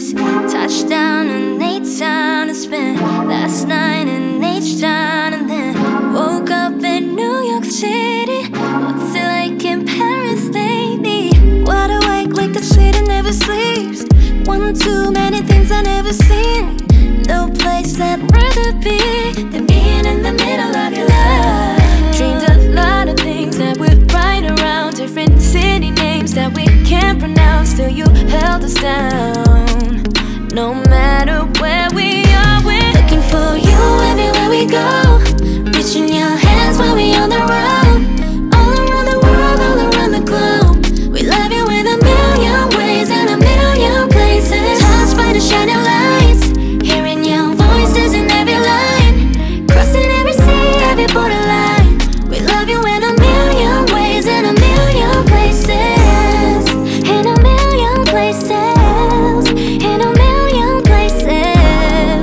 place. Touchdown in H-Town and spent last night in H-Town, and then woke up in New York City. What's it like in Paris lately? Wide awake like the city never sleeps. One too many things I never seen. No place I'd rather be than being in the middle of your life. Dreamed a lot of things that would right around, different city names that we can't pronounce, till you held us down. No matter where we are, we're looking for you everywhere we go. Reaching your hands when we on the road. All around the world, all around the globe. We love you in a million ways and a million places. Touched by the shining lights, hearing your voices in every line, crossing every sea, every borderline. We love you in a million ways and a million places. In a million places. In a million places.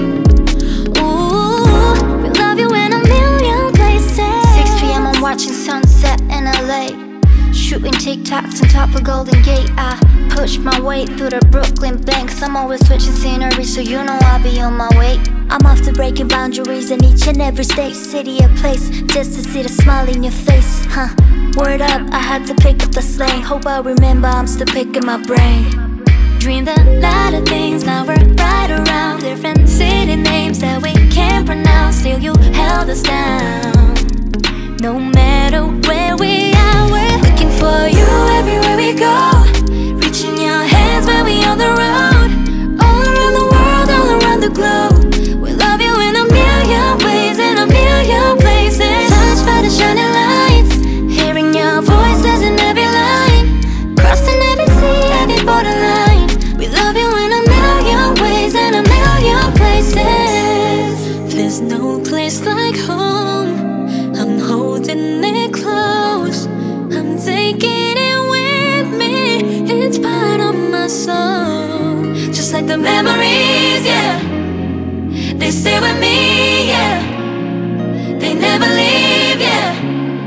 Ooh, we love you in a million places. 6 p.m. I'm watching sunset in LA, shooting TikToks on top of Golden Gate. I push my way through the Brooklyn banks. I'm always switching scenery, so you know I'll be on my way. I'm off to breaking boundaries in each and every state, city or place, just to see the smile in your face. Word up, I had to pick up the slang. Hope I remember, I'm still picking my brain. Dreamed a lot of things, now we're right around, different city names that we can't pronounce, till you held us down. No matter where we are, we're looking for you everywhere we go. Reaching your hands when we on the road. All around the world, all around the globe. We love you in a million ways and a million places. Touched by the shining lights, hearing your voices in every line, crossing every sea, every borderline. We love you in a million ways and a million places. There's no place like home. I'm holding it close. I'm taking it with me. It's part of my soul. Just like the memories, yeah. They stay with me, yeah. They never leave, yeah.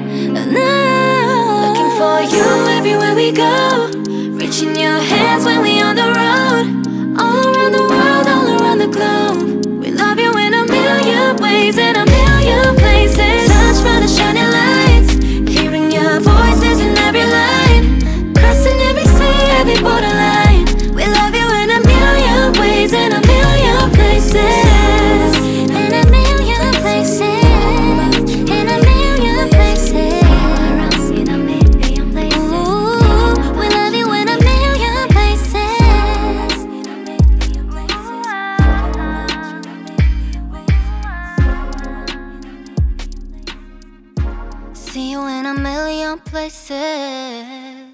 No. Looking for you everywhere we go. Reaching your hands when we on the road. All around the world, all around the globe. We love you in a million ways and a million places. Touched by the shining lights, hearing your voices in every line, crossing every sea, every borderline. We love you in a million ways and a million places. In a million places. In a million places. In a million places. Ooh, we love you in a million places. See you in a million places.